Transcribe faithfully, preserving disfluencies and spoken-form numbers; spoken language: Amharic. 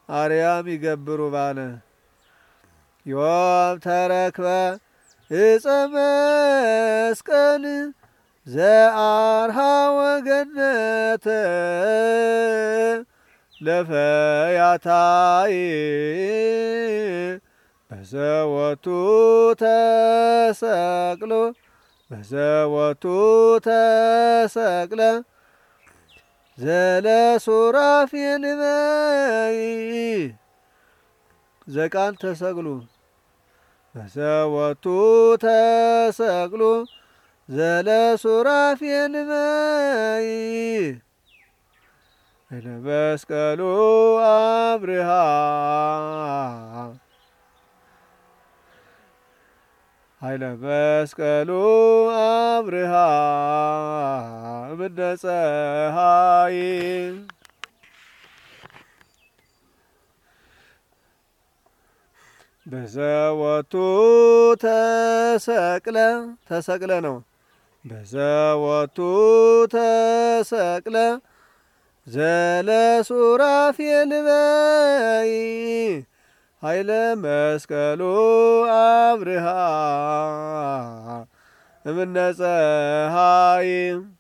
አርያም ይገብሩ ባለ ዮም ተረክበ እፀ መስቀል ዘአርሃ ወገነተ ለፈያታይ በዘወቱ ተሰቅሎ በዘወቱ ተሰቅለ ዘለሱራፌል በይ ዘቃል ተሰቅሉ በዘወቱ ተሰቅሉ ዘለሱራፌል በይ ለመስቀሉ አብርሃ ኃይለ መስቀሉ አብርሃ እምነ ፀሐይ በዘወቱ ተሰቅለ ተሰቅለ ነው። በዘወቱ ተሰቅለ ዘለሱራፌል በይ ኃይለ መስቀሉ አብርሃ እምነ ፀሐይ